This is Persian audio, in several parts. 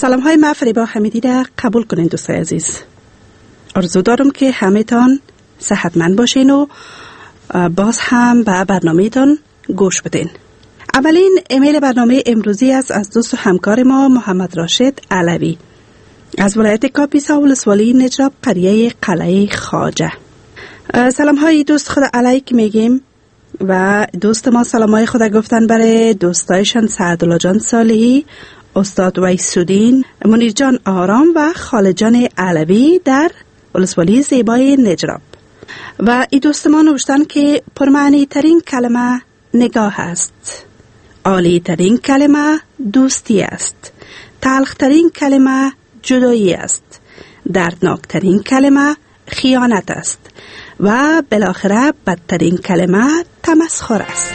سلام های من فریبا حمیدی را قبول کنین دوستای عزیز. آرزو دارم که همه تان صحتمند باشین و باز هم به برنامه تان گوش بدین. اولین ایمیل برنامه امروزی است از دوست و همکار ما محمد راشد علوی از ولایت کاپیسا ولسوالی نجراب قریه قلعه خواجه. سلام های دوست خدا علیک میگیم و دوست ما سلام های خدا گفتن برای دوستایشان سعدالله جان صالحی، استاد ویسودین، منیر جان آرام و خاله جان علوی در ولسوالی زیبای نجراب. و این دوست ما نوشتن که پرمعنی ترین کلمه نگاه است، عالی ترین کلمه دوستی است، تلخ ترین کلمه جدایی است، دردناک ترین کلمه خیانت است و بالاخره بدترین کلمه تمسخر است.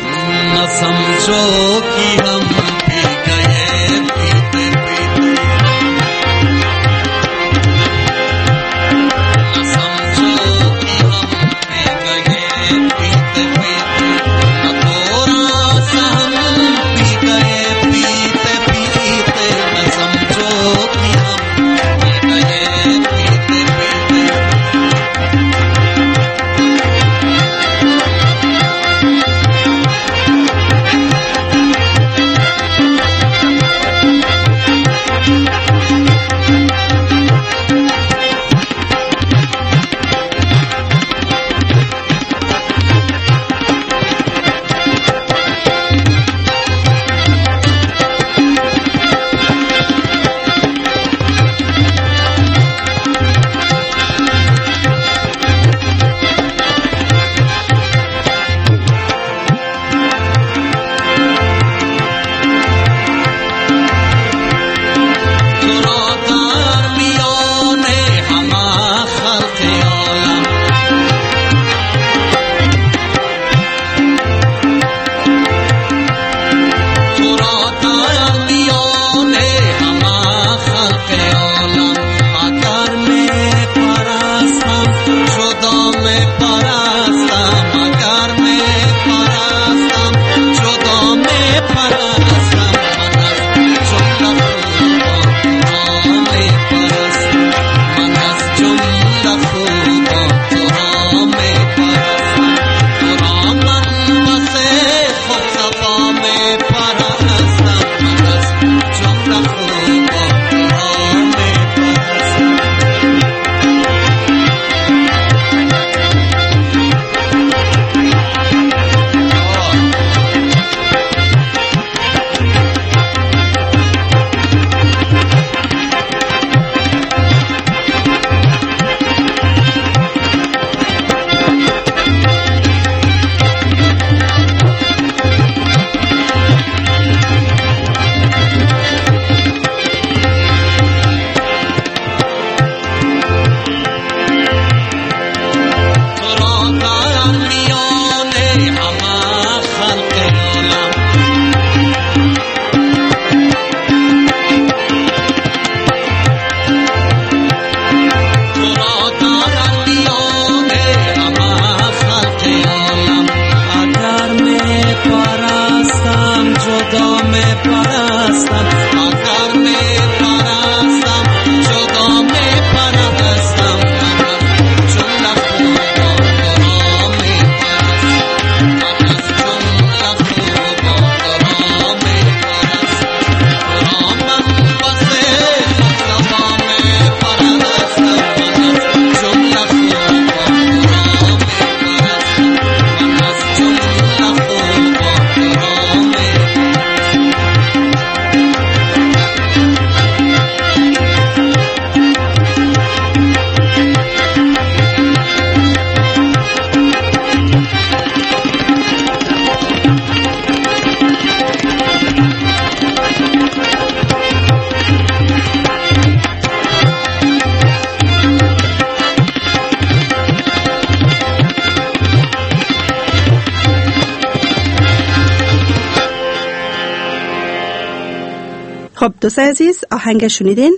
خب دوستای عزیز، آهنگ شنیدین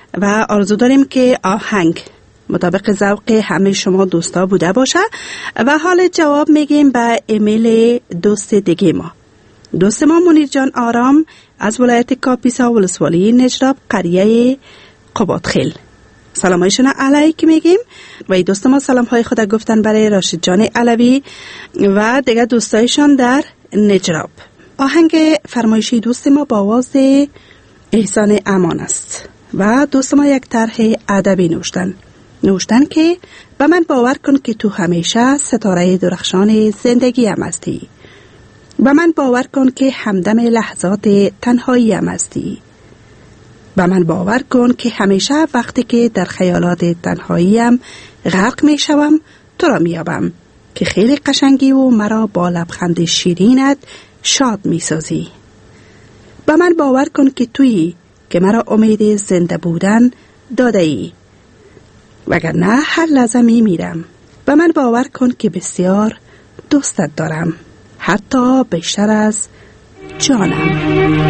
و آرزو داریم که آهنگ مطابق ذوق همه شما دوستا بوده باشه. و حال جواب میگیم به ایمیل دوست دیگه ما. دوست ما منیر جان آرام از ولایت کاپیسا ولسوالی نجراب قریه قبادخیل. سلامایشون علیکم میگیم و این دوست ما سلام های خود گفتن برای راشد جان علوی و دیگه دوستایشان در نجراب. آهنگ فرمایشی دوست ما با آواز احسان امان است و دوست ما یک طرح ادبی نوشتن که به من باور کن که تو همیشه ستاره درخشان زندگی هم هستی. به من باور کن که همدم لحظات تنهایی هم هستی. به من باور کن که همیشه وقتی که در خیالات تنهایی هم غرق می شوم تو را می یابم که خیلی قشنگی و مرا با لبخند شیرینت شاد می سازی. به من باور کن که تویی که مرا امید زنده بودن داده ای وگرنه هر لحظه می میرم. به من باور کن که بسیار دوستت دارم حتی بیشتر از جانم.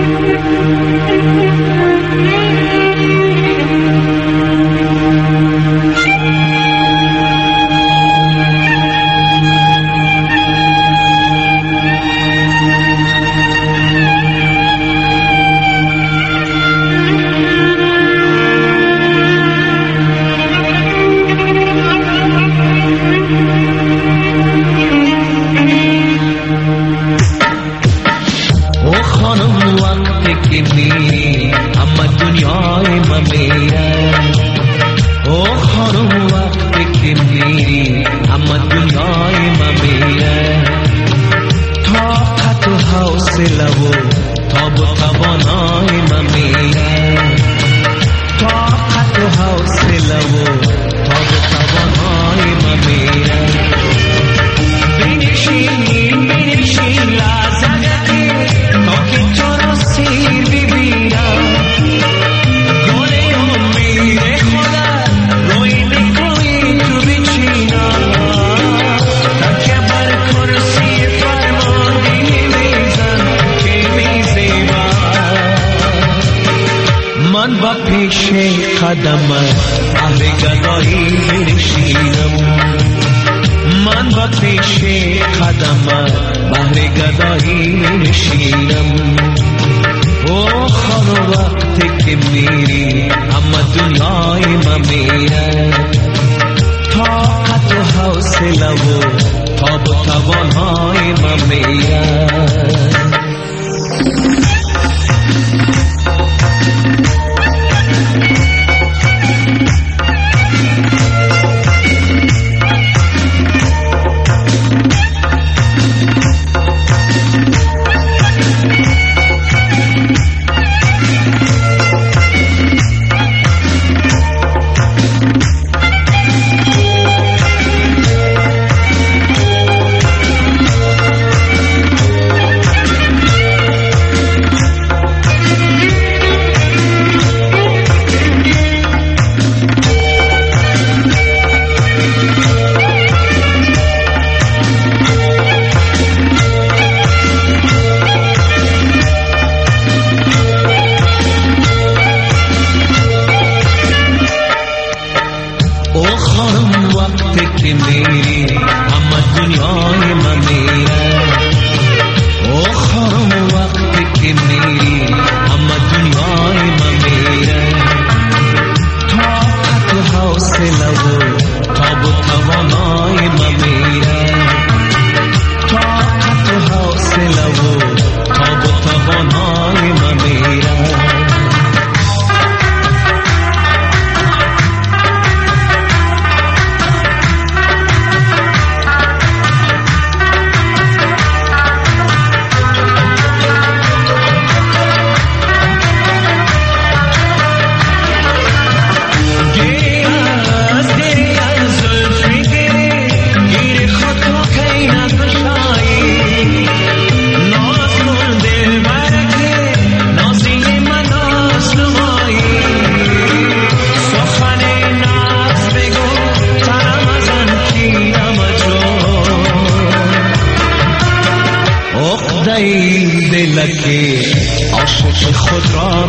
عاشق خود را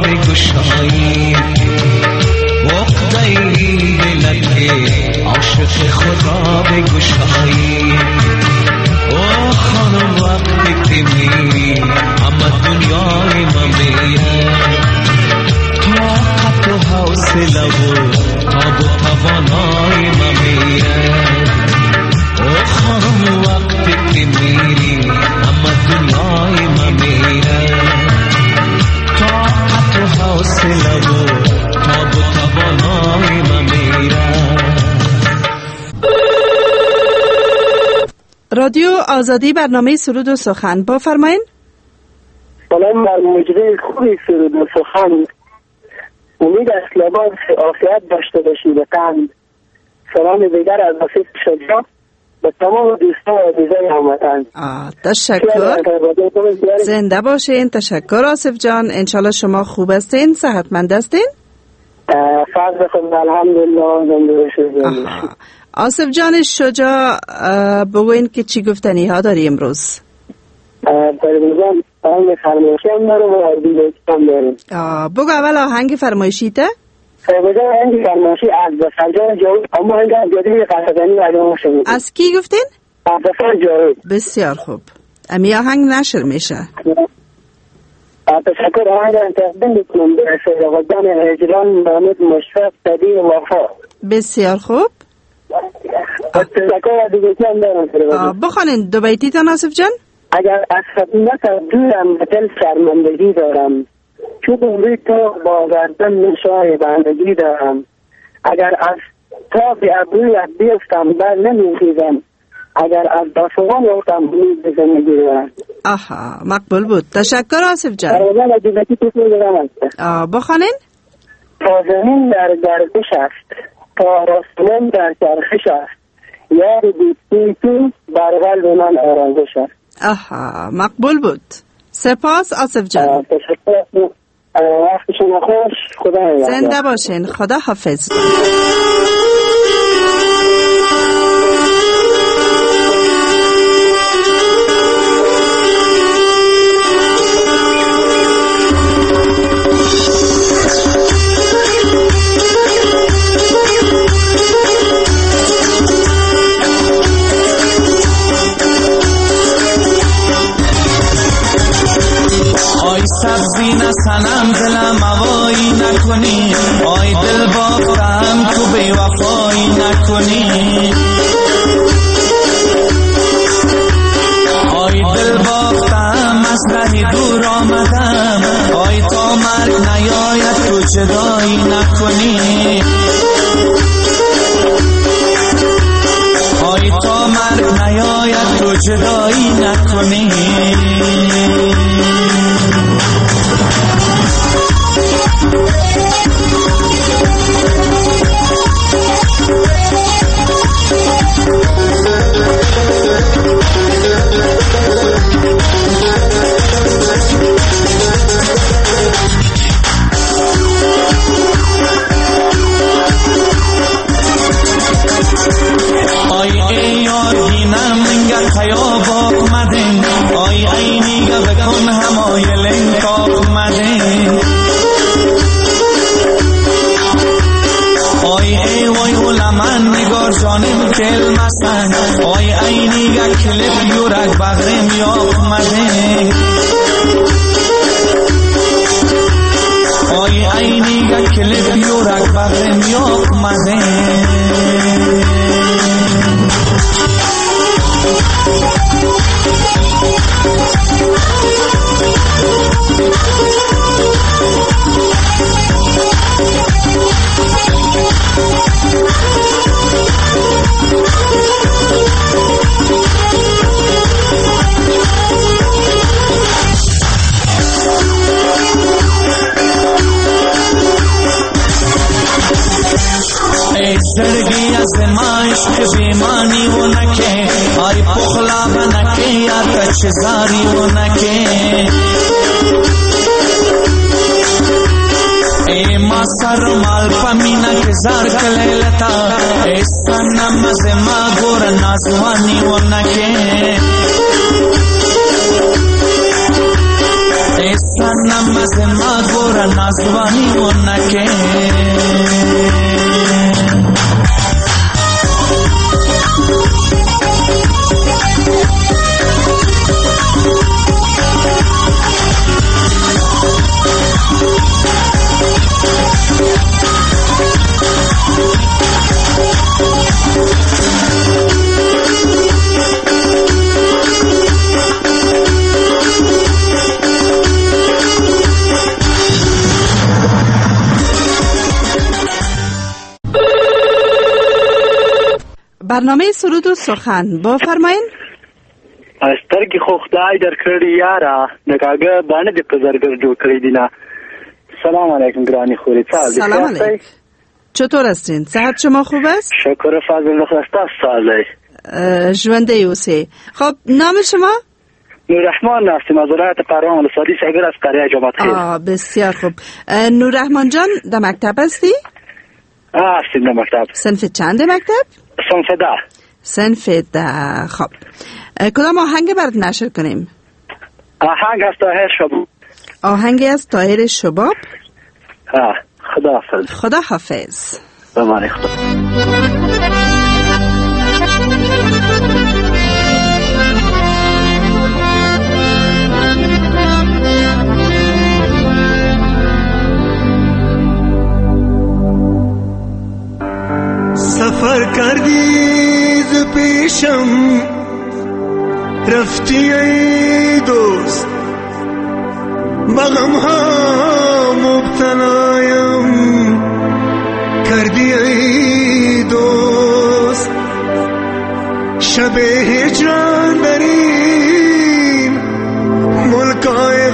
بگشایی وقتی دلت عاشق خود را بگشایی او خانم وقتی که میری اما دنیای ما میری رادیو آزادی، برنامه سرود و سخن، بفرمایید. سلام بر مجری خوبی سرود و سخن. امید است لباس عافیت داشته باشی به قند. سلام دیگر از آصف شجاع به تمام دوستان و عزیزان هموطن. تشکر، زنده باشین. تشکر آصف جان، انشالله شما خوب هستین، صحتمند هستین؟ فضل خود الحمدلله، زنده باشین. آصف جان شجاع، بگوین که چی گفتنی ها داری امروز؟ برگزان آهنگ فرمایشی هم دارم و عربی هم دارم. بگو اول آهنگ فرمایشی ته؟ برگزان آهنگ فرمایشی از بسرجان جاوید، اما آهنگ از جدید قصدانی برگزان شدید. از کی گفتین؟ از بسر جاوید. بسیار خوب، امی آهنگ نشر میشه. تشکر. آهنگ را تقدیم میکنم به سیدقدان هجران محمد مشفق صدی وفا. بسیار خوب. تشکر از دیگه هم دارم. بخوانین دو بیتی تا آصف جان. اگر از خدمت دورم به دل شرمندگی دارم، چون روی تو با گردن نشای بندگی دارم. اگر از تاب ابرویت بیفتم بر نمیخیزم، اگر از داشتان افتم بلید به زندگی دارم. مقبول بود. تشکر آصف جان. بخوانین. تا زمین در گردش است، تا آسمان در چرخش است، یار دوستی تو بر قلب من آرامش است. مقبول بود. سپاس آصف جان. تشکر. وقت شما خوش. خدا نگهدار. زنده باشین. خدا حافظ. سبزی نسنم دلم هوایی نکنی، آی دل بافتم تو بی وفایی نکنی، آی دل بافتم از رهی دور آمدم، آی تا مرگ نیاید تو جدایی نکنی، آی تا مرگ نیاید تو جدایی نکنی. آی اینیگه بکن همایل کاخ مده، آی ای وای علمان نگار جانم کل مسن، آی اینیگه کلپ یورک بغرم یاق مده، آی اینیگه کلپ یورک بغرم یاق مده. زرگی از مایش که بیمانی و نکه، آی پخلا بنکه یا تچزاری و نکه، ای ما سر مال پمینا که زار کلیلتا، ای سنم از ما گور نازوانی و نکه، ای سنم از ما گور نازوانی و نکه. برنامه سرود و سخن، بفرمایید. سترګې خو خدای درکړي یاره نکاګه باندې د پزرګر جوړ کړی دینا. سلام علیکم گرانی خوری. سلام علیکم. چطور هستین؟ صحت شما خوب است؟ شکر فضل خسته ساله. ژونده اوسئ. خب نام شما؟ نوررحمان هستم از ولایت قران ولسوالی شگر از قریه جماعت خیر. بسیار خوب. نوررحمان جان در مکتب هستی؟ هستیم در مکتب. صنف چند مکتب؟ صنف 10. صنف 10. خب کدام آهنگ برات نشر کنیم؟ آهنگ از طاهر شباب. آهنگی از طاهر شباب؟ خداحافظ. خداحافظ. بمعنی خدا. سفر کردی ز پیشم رفتی ای دوست بغم ها مبتلایم کردی ای دوست شب هجران در این ملکای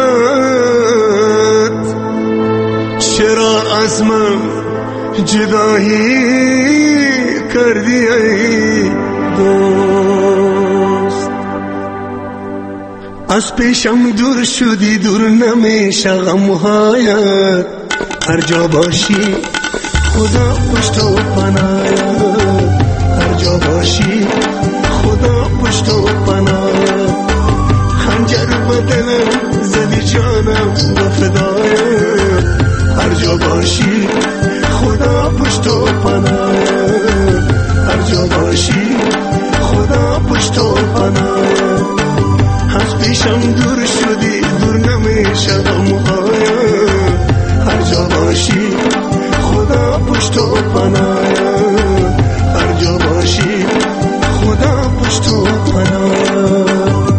غربت چرا از من جدایی کردی ای دوست از پیشم دور شدی دور نمیشه غمهایت هر جا باشی خدا پشت و پناهت هر جا باشی خدا پشت و پناهت خنجر بدنم زدی جانم و فدایت هر جا باشی خدا پشت و پناهت هر جا باشی خدا پشت و پناهت از پیشم دور شدی دور نمیشه غمهایت هر جا باشی خدا پشت و پناهت هر جا باشی خدا پشت و پناهت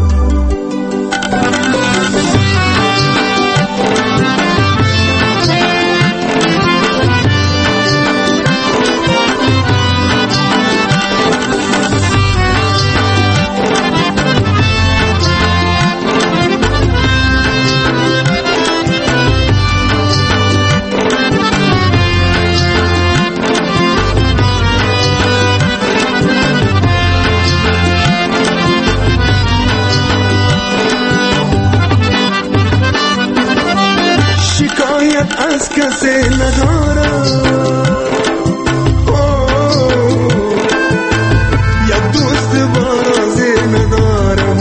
از کسی ندارم یک دوست بارازی ندارم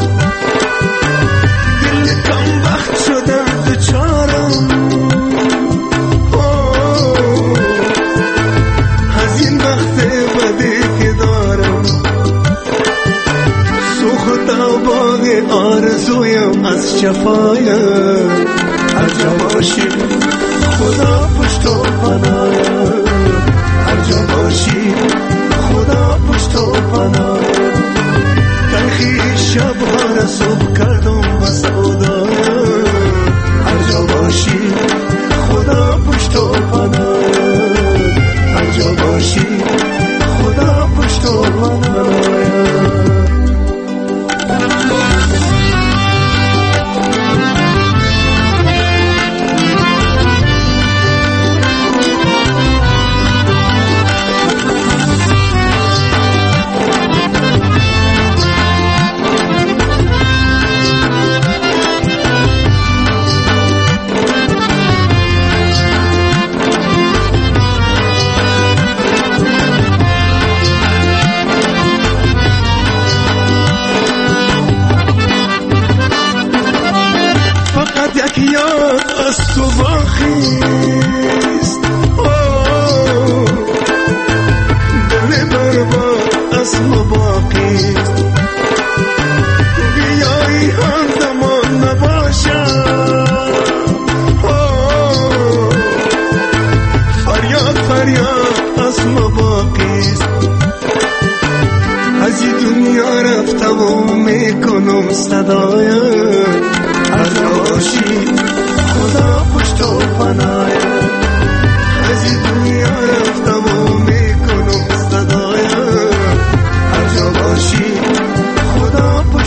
دل کم وقت شده دچارم از این وقت بدی که دارم سوخت باغ آرزویم از شفایم هر جا باشی خدا پشت و پناهت هر جا باشی خدا پشت و پناهت تلخی شبها را صبح کردم با سودایت هر جا باشی خدا پشت و پناهت هر جا باشی خدا پشت و پناهت از تو باخیست دل برباد از ما باقیست بیایی هم زمان نباشد فریاد فریاد از ما باقیست از این دنیا رفتم و میکنم صدایت هر جا باشی خدا پشت و پناهت از این دنیا رفتم و میکنم صدایت هر جا باشی خدا پشت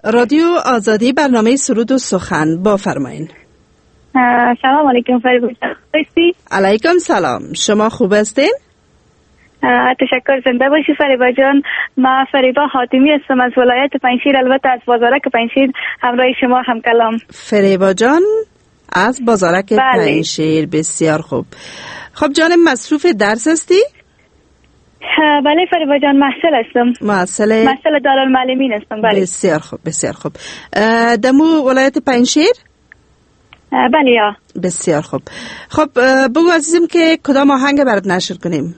رادیو آزادی، برنامه سرود و سخن، بفرمایید. سلام علیکم فریبا جان. علیکم سلام. شما خوب هستین؟ تشکر. زنده باشی فریبا جان. من فریبا حاتمی هستم از ولایت پنجشیر، البته از بازارک پنجشیر، همراه شما هم کلام. فریبا جان از بازارک پنجشیر، بسیار خوب. خب جانم، مصروف درس هستی؟ بله فریبا جان، محصل هستم. محصل دارالمعلمین هستم. بله. بسیار خوب بسیار خوب. دمو ولایت پنجشیر؟ بله یا. بسیار خوب. خب بگو عزیزم که کدام آهنگ برات نشر کنیم؟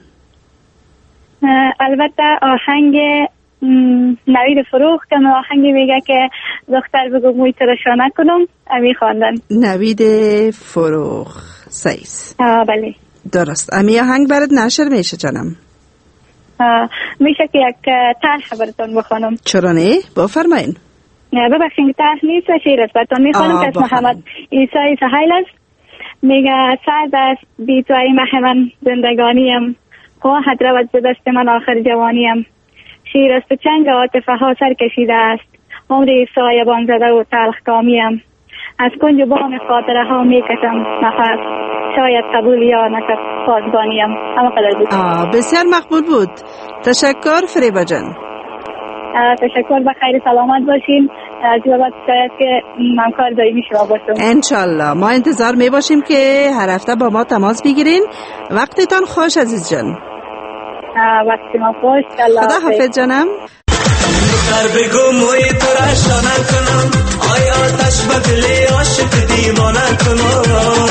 البته آهنگ نوید فروخ که آهنگ میگه که دختر بگو موی تو را شانه کنم، امی خواندن. نوید فروخ سیس. بله درست. امی آهنگ برات نشر میشه جانم؟ میشه که یک طرح براتون بخونم. چرا نه؟ بفرمایین. ببخشید که طرح نیست، شعر است براتون میخونم که از محمد عیسی سهیل است. میگه سرد است بی تو ای مه من زندگانیم، خواهد رود ز دست من آخر جوانیم. شیر است و چنگ عاطفه ها سر کشیده است، عمری سایبان زده و تلخ کامیم. از کنج بام خاطره ها میکشم نفس، شاید قبول یا نکرد پاسبانیم. اما قدر بود. بسیار مقبول بود. تشکر فریبا جان. تشکر. بخیر سلامت باشین. از بعد شاید که همکار دائمی شما باشم انشالله. ما انتظار می باشیم که هر هفته با ما تماس بگیرین. وقتتان خوش عزیز جان. وقتی ما خوش. خدا حافظ جانم. دختر بگو موی تو را شانه کنم، آیا آتش بدلی عاشق دیوانه کنم.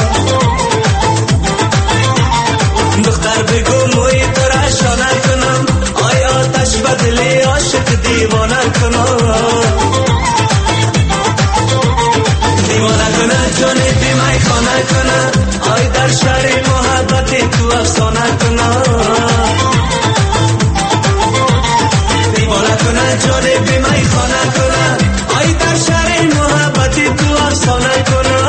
دختر بگو موی تو را شانه کنم، آیا آتش بدلی عاشق دیوانه کنم. دیوانه کنه جانی بی می خانه کنه، آی در شهر محبتی تو افسانه کنه. دیوانه کنه جانی بی می خانه کنه، آی در شهر محبتی تو افسانه کنه.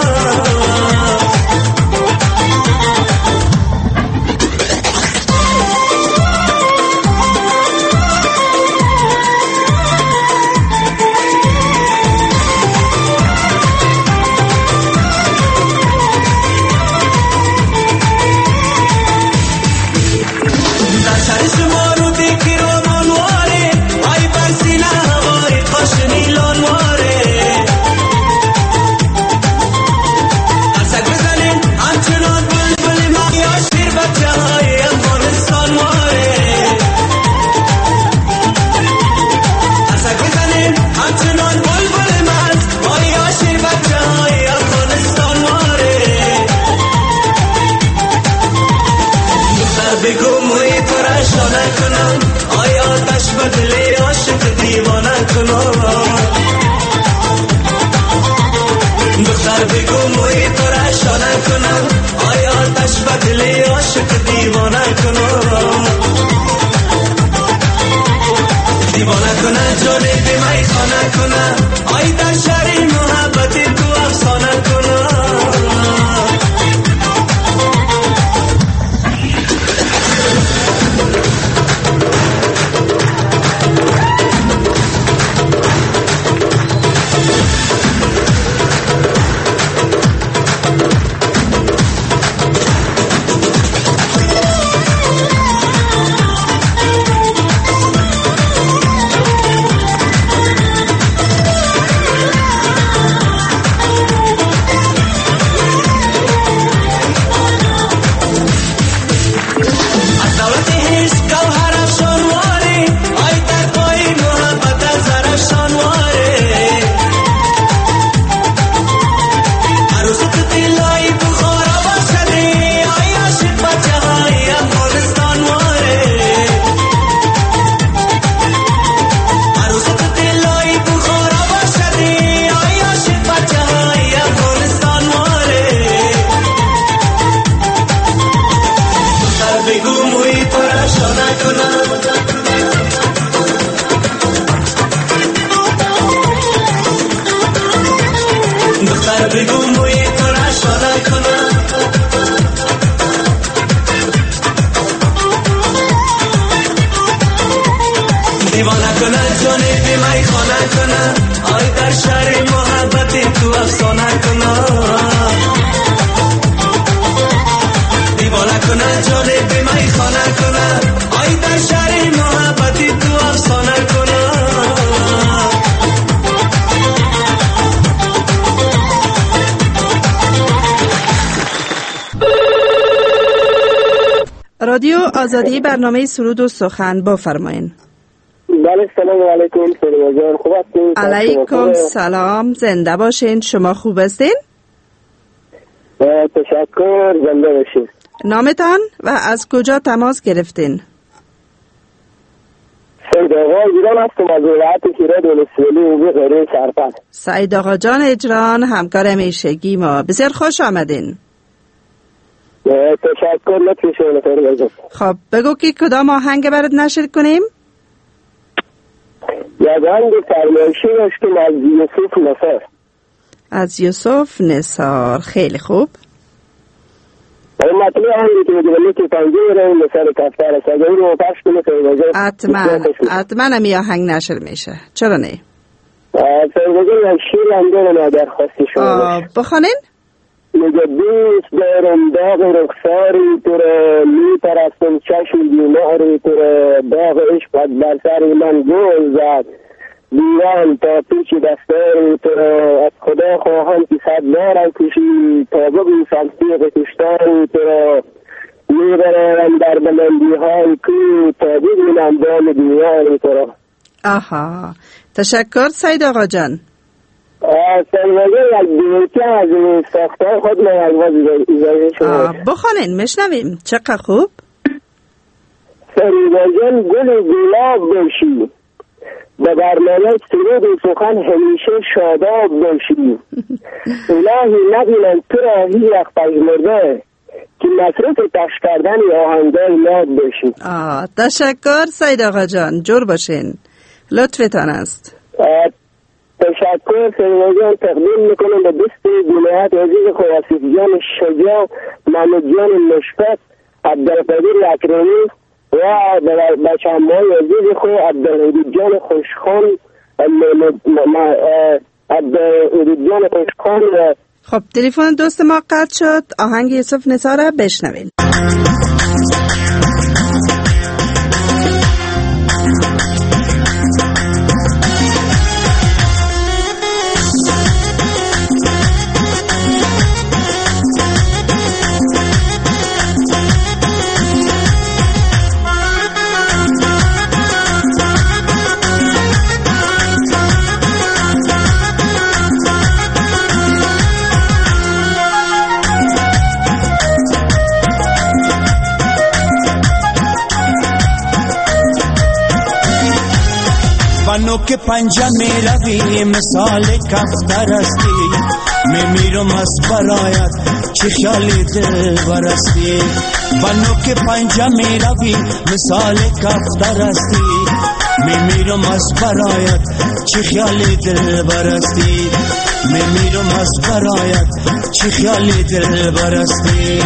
دیوانه کنه جانی بی می خانه کنه آی در شهر محبتی تو افسانه کنه دیوانه کنه جانی بی می خانه کنه آی در شهر محبتی تو افسانه کنه رادیو آزادی برنامه سرود و سخن بفرمایید. بله سلام علیکم سلام خوب هستین؟ علیکم سلام زنده باشین. شما خوب هستین؟ تشکر زنده باشین. نامتان و از کجا تماس گرفتین؟ سید آقا ایران هستم از ولایت هرات ولسوالی و غیره سرپل. سید آقا جان اجران همکار همیشگی ما، بسیار خوش آمدین. تشکر لطفی شما. خب بگو که کدام آهنگ برات نشر کنیم؟ یک آهنگ فرمایشی داشت که از یوسف نصار. از یوسف نصار. خیلی خوب. این مطلب آهنگی که میگه که پنجه رو نصار کفتر است اگر رو پشت کنه حتما همی آهنگ نشر میشه. چرا نه؟ سرگذر یک شیر هم دارم در خواستی شما بخوانین؟ میگه دوست دارم داغ رخساری تو را می پرستم چشم بیماری تو را داغ عشقت بر سر من گل زد دیوان تا پیچ دستاری تو را از خدا خواهم که صد بارم کشی تا ببوسم تیغ کشتاری تو را می برارم در بلندی های کو تا ببینم دام دیواری تو را. آها تشکر سید آقا جان. سنوازه یک دیویتی از ساختار خود من از باز ایزایی شما بخوانین مشنویم. چقدر خوب. سنوازه گل گلاب باشی به برنامه سرود و سخن همیشه شاداب باشی الهی نبینم تو را هیچ پژمرده که مصروف پخش کردن آهنگای یاد باشی. تشکر سید آقا جان. جور باشین. لطفتان است. تشکر سنوازه تقدیم میکنم به دوست جمعیت عزیز خود آصف جان شجاع محمد جان مشفق عبدالقدیر اکرمی و بچه همهای عزیز خود عبدالحدود جان خوشخان عبدالحدود جان خوشخان. خب تلفن دوست ما قطع شد. آهنگ یوسف نصار را بشنوین. بنو که پنجه می روی مثال کفتر استی میمیرم از برایت چه خیالی دل برستی بنو که پنجه می روی مثال کفتر استی میمیرم از برایت چه خیالی دل برستی میمیرم از برایت چه خیالی دل برستی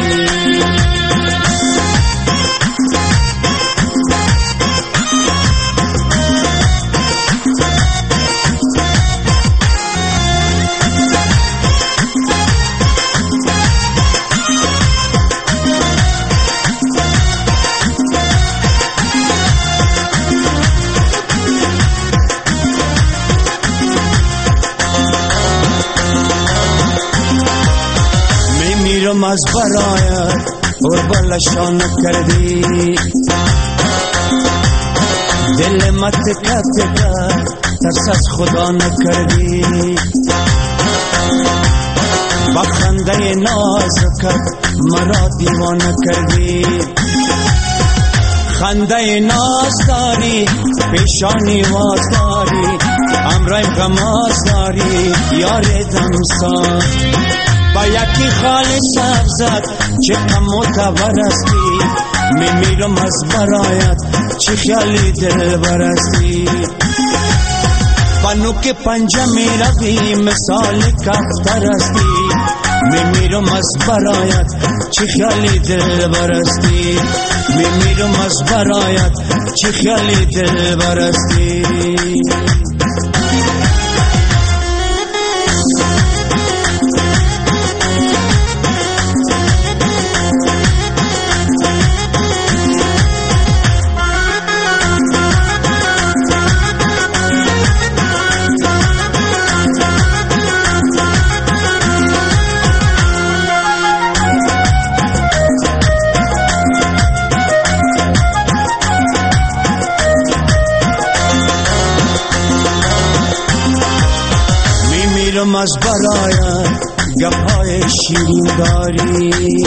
از برایت قربلشان کردی دل مت تک ترس از خدا نکردی با خنده نازکت مرا دیوانه کردی خنده ناز داری پیشانی واز داری امرایم غماز داری یار دمسان با یکی خال سبزت چه کم متورستی میمیرم از برایت چه خیالی دل برستی بنو که پنجه می روی مثال کفتر استی میمیرم از برایت چه خیالی دل برستی میمیرم از برایت چه خیالی دل برستی از برایت گپای شیرین داری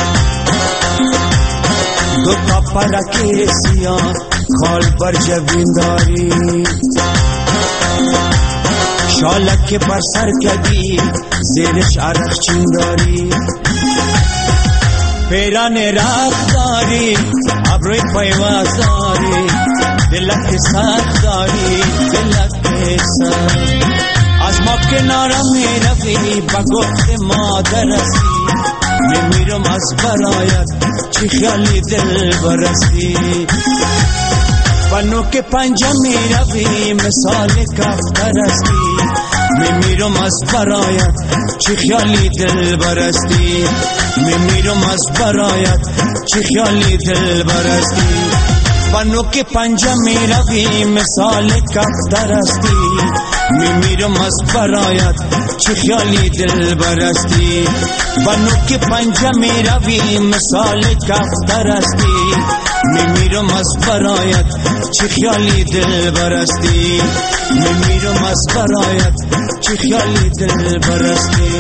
دو تا پلک سیاه خال بر جبین داری شالک بر سر کدی زیرش عرق چین داری پیران رخ داری ابروی پیواز داری دلک سخت داری دلک سخت از ما کنارم میروی با گفت مادر هستی میمیرم از برایت چی خیالی دل برستی با نوک پنجم میروی مثال کفتر هستی میمیرم از برایت چی خیالی دل برستی میمیرم از برایت چی خیالی دل برستی با نوک پنجم میروی مثال کفتر هستی میمیرم از برایت چه خیالی دل برستی با نوک پنجم میروی مثال کفتر هستی میمیرم از برایت چه خیالی دل برستی میمیرم از برایت چه خیالی دل برستی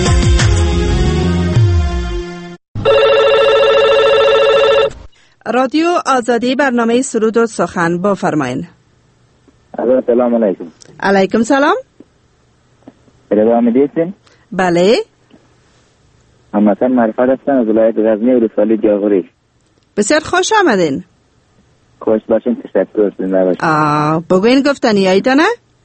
رادیو آزادی برنامه سرود و سخن بفرمایید. سلام علیکم. علیکم سلام. رضا میدیسین؟ بله. همسان معرفت هستم از ولایت غزنی و رسالی جاغوری. بسیار خوش آمدین. خوش باشین تشکر زنده باشین. بگوین گفتنی هایتانه؟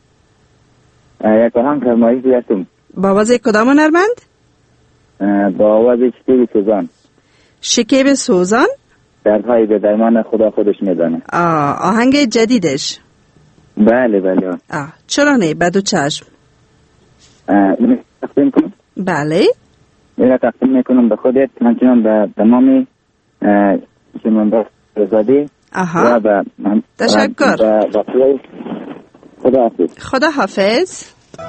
یک آهنگ فرمایش بیستم. با آواز کدام هنرمند؟ با آواز شکیب سوزان. شکیب سوزان؟ دردهای به درمان خدا خودش میدانه. آهنگ جدیدش؟ بله بله. چرا نه؟ بدو چشم. اینو تقدیم کنم؟ بله. اینو تقدیم میکنم به خودت همچنان به تمامی شنوندگان آزادی و به تشکر. خدا حافظ. خدا حافظ.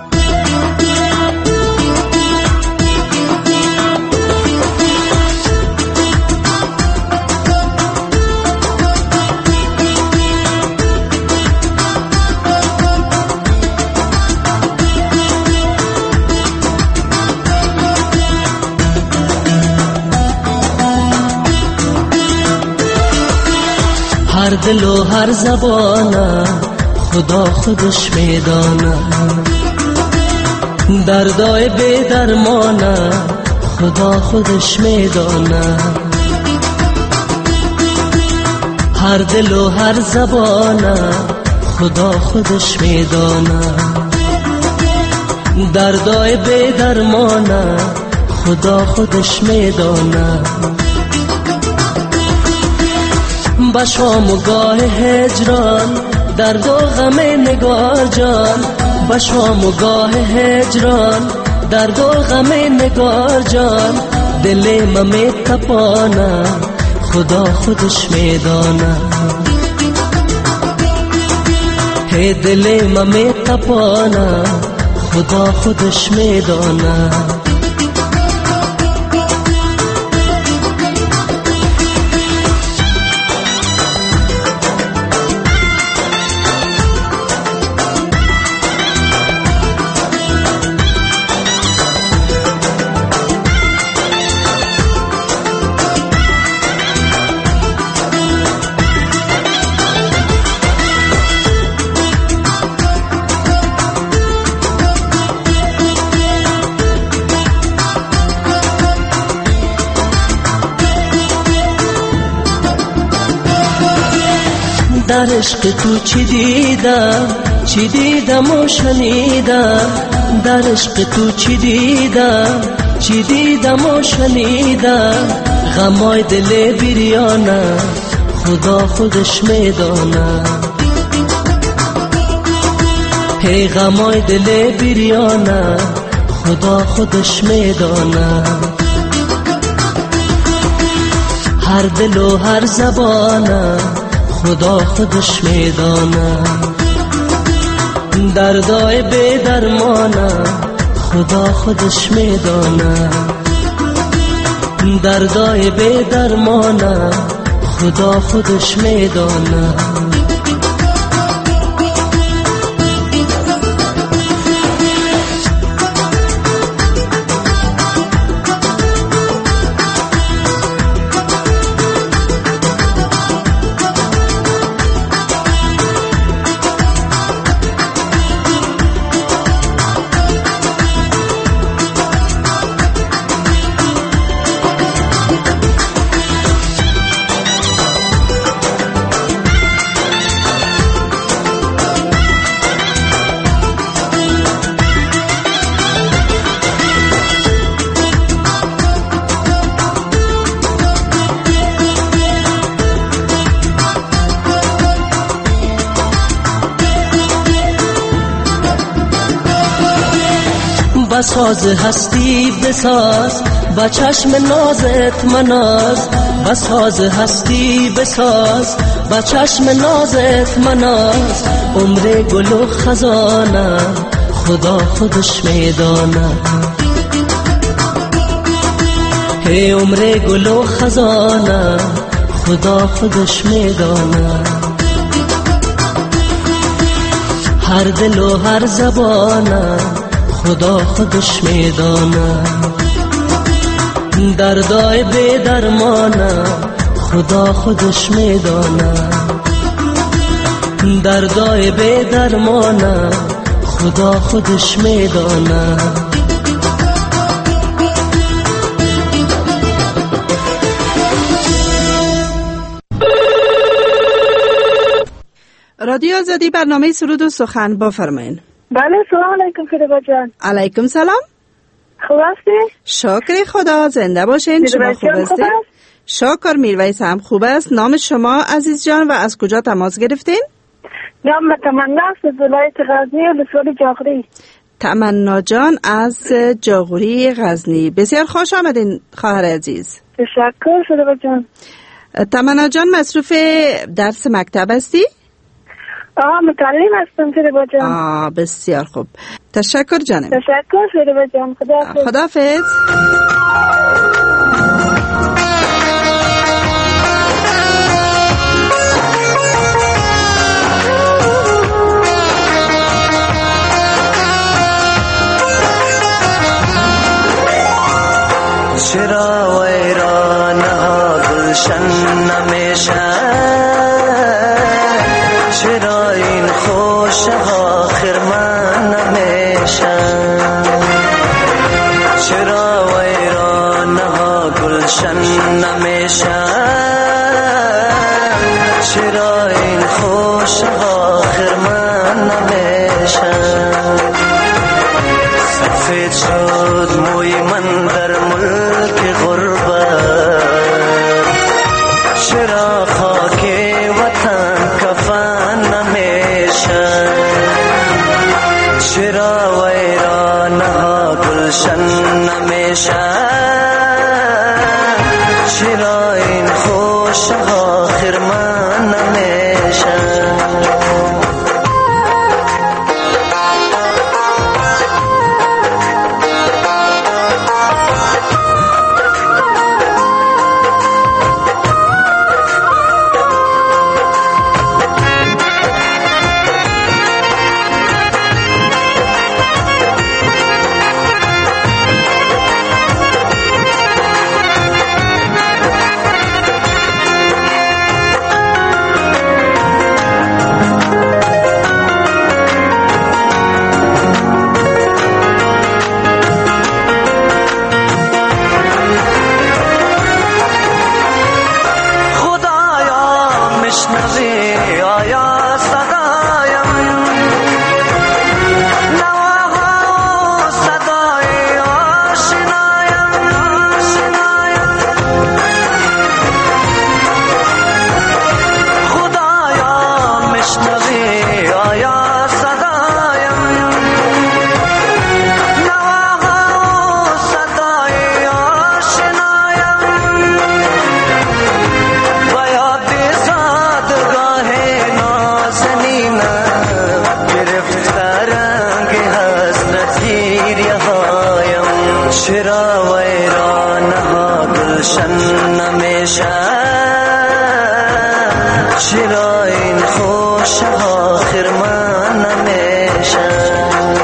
هر دل و هر زبانه خدا خودش میدانه دردای بی درمانه خدا خودش میدانه هر دل و هر زبانه خدا خودش میدانه دردای بی درمانه خدا خودش میدانه با شام و گاه هجران درد و غم نگار جان با شام و گاه هجران درد و غم نگار جان دل من می تپانه خدا خودش میدانه هی دل من می تپانه خدا خودش میدانه در عشق تو چی دیدم و شنیدم در عشق تو چی دیدم و شنیدم غمای دل بیریانه خدا خودش میدانه، غمای دل بیریانه خدا خودش میدانه. هر دل و هر زبانه خدا خودش میدانه، دردای بی درمانه خدا خودش میدانه، دردای بی درمانه خدا خودش میدانه. بساز هستی بساز با چشم نازت مناز، بساز هستی بساز با چشم نازت مناز. عمر گل و خزانه خدا خودش میدانه، عمر گل و خزانه خدا خودش میدانه. هر دل و هر زبانه خدا خودش میدانه، دردای بی درمانه خدا خودش میدانه، دردای بی درمانه خدا خودش میدانه. رادیو آزادی، برنامه سرود و سخن، بفرمایید. بله، سلام علیکم فریبا جان. علیکم سلام. خوب هستی؟ شکر خدا، زنده باشین. شما خوب هستید؟ شکر. میرویس هم خوب است. نام شما عزیز جان و از کجا تماس گرفتین؟ نام تمنا است، از ولایت غزنی و ولسوالی جاغوری. تمنا جان از جاغوری غزنی، بسیار خوش آمدین خواهر عزیز. تشکر فریبا جان. تمنا جان مصروف درس مکتب هستی؟ متعلم هستم فریبا جان. بسیار خوب، تشکر جانم. تشکر فریبا جان. خداحافظ. خداحافظ. چرا ویرانها گلشن نمیشن، چرا این خوشها خرمن نمیشن، چرا ویرانها گلشن نمیشن، چرا این خوشها خرمن نمیشن. سفید شد موی من در ملک غربت، چرا خاک وطن کفن نمیشن، چرا ویرانها گلشن نمیشن، چرا این خوشها خرمن نمیشن. چرا این خوش آخر من نمیشه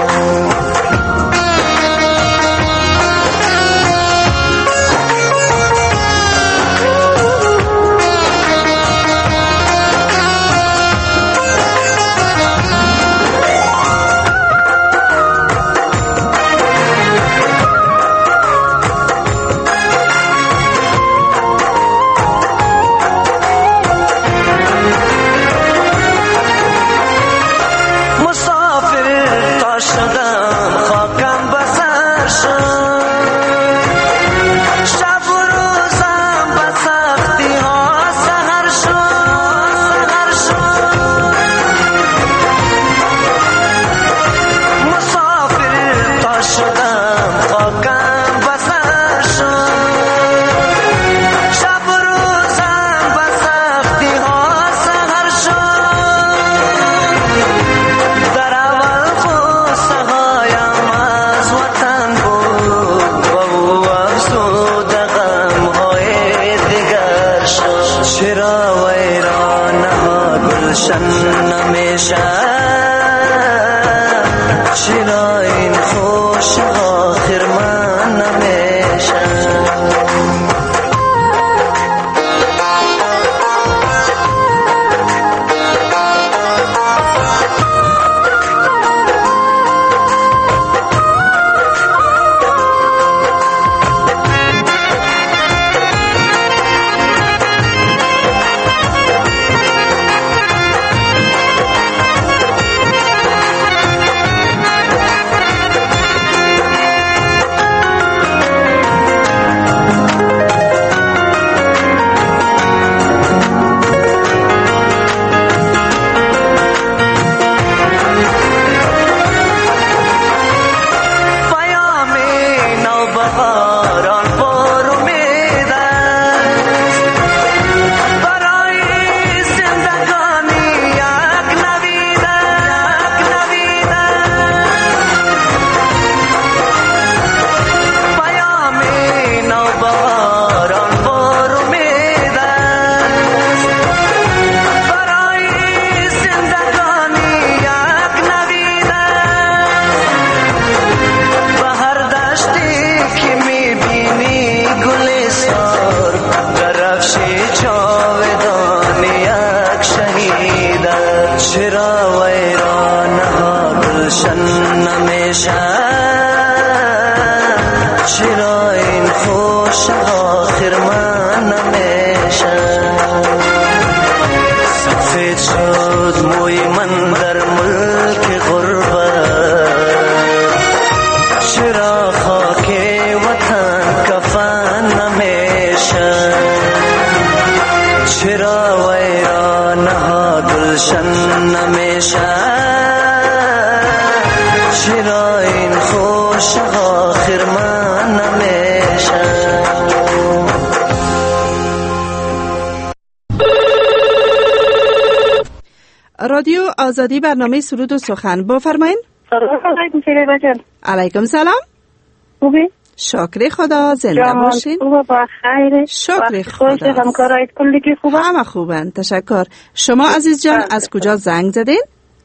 رادیو آزادی برنامه سرود و سخن بفرمایین. سلام علیکم فریبا جان. علیکم سلام. خوبی؟ شکر خدا، زنده باشین. خوبه با خیر. شکر خدا. همکارایت کلی خوبه؟ همه خوبن، تشکر. شما عزیز جان از کجا زنگ زدین؟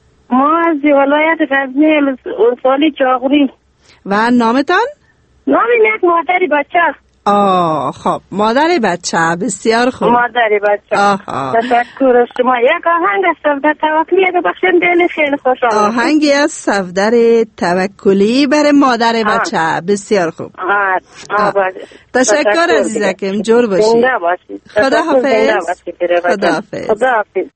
ما از ولایت غزنی ولسوالی جاغوری. و نامتان؟ نام یک مادری بچه. خب مادر بچه، بسیار خوب. مادر بچه. تشکر از شما. یک آهنگ از صفدر توکلی اگه بخشن دل خیلی خوش آمد. آهنگی از صفدر توکلی برای مادر بچه، بسیار خوب. تشکر عزیزکم، جور باشی. خدا حافظ. خدا حافظ. خدا حافظ.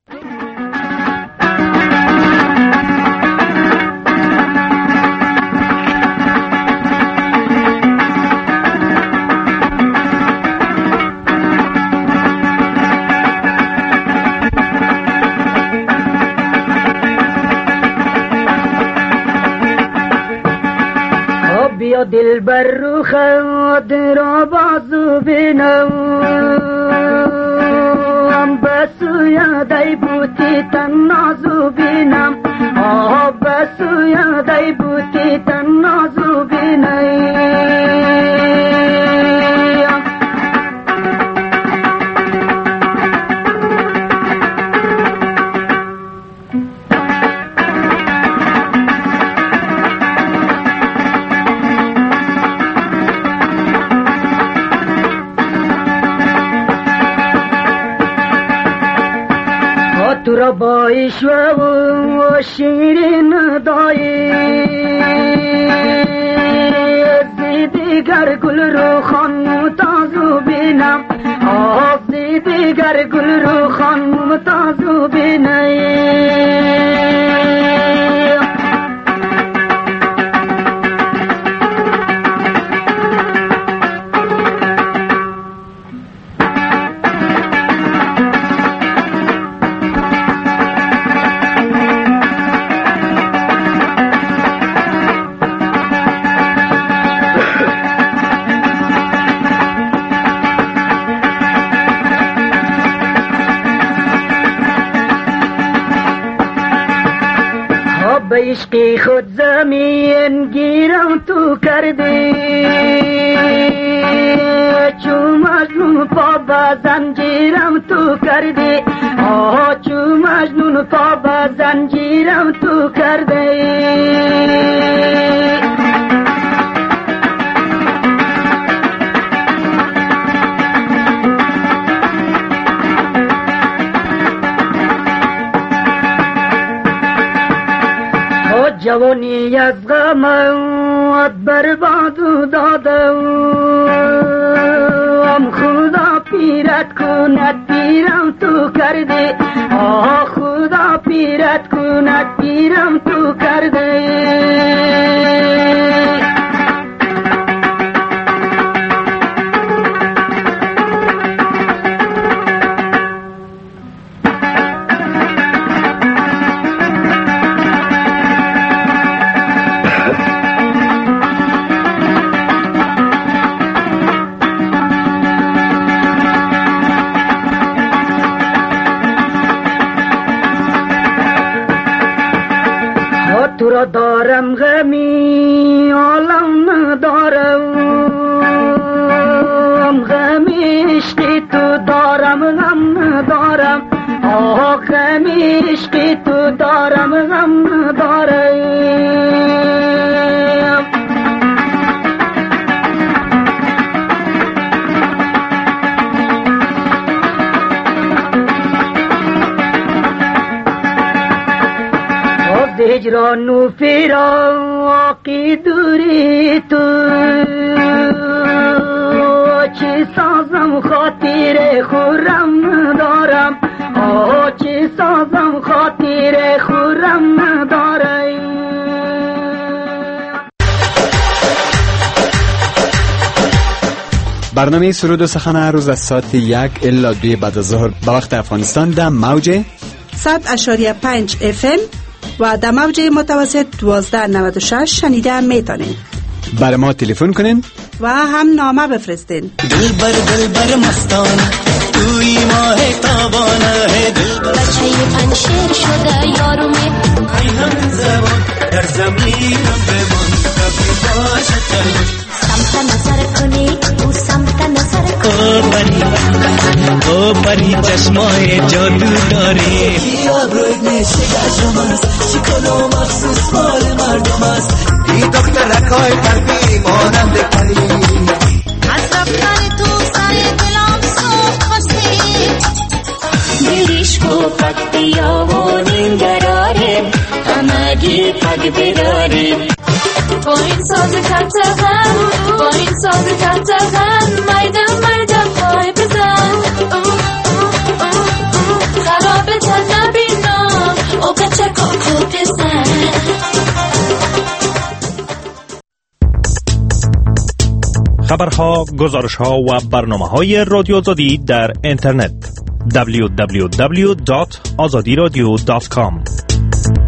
بیا دل بر رو خود را بازو بینم بسو یادی بوتی تن نازو بینم بسو یادی بوتی تن نازو بینم بایش و شیرین دایی دیگر گل رو خان تازو بینم دیگر گل رو خان تازو بینم به عشق خود زمین گیرم تو کردی چون مجنون پا به زنجیرم تو کردی چون مجنون پا به زنجیرم تو کردی جوانی از غمت برباد دادم خدا پیرت کند پیرم تو کردی خدا پیرت کند پیرم تو کردی تو را دارم غمی عالم ندارم غمی عشقی تو دارم غم ندارم غمی عشقی تو دارم غم ندارم هجران و فراقی دوری تو چه سازم خاطر خورم دارم چه سازم خاطر خورم دارم برنامه سرود و سخن هر روز از ساعت 1 الی 2 بعد از ظهر به وقت افغانستان در موج 100.5 FM و در موج متوسط 1296 شنیده میتونین. برای ما تلفن کنین و هم نامه بفرستین. دلبر مستانه توی ماه تابانه ہے دلبر بچه پنشیر شده یارومه ای هم زبان در زمین بمان کبی باشد تلوش سمت نظر کنی او سمت نظر کنی او پری چشمای جادو داری آبروی نشه گشم است شکل و مخصوص مال مردم است این دخترکای قلبی مانند پری از رفتن تو سر دلم سوخت خواستی دلیش کو پک بیا و نینگراریم همگی پک بداریم با این ساز کتغن با این ساز کتغن مردم پای بزن خرابه تن نبینم او بچه کاکو بزن خبرها، گزارشها و برنامه‌های رادیو آزادی در اینترنت www.azadiradio.com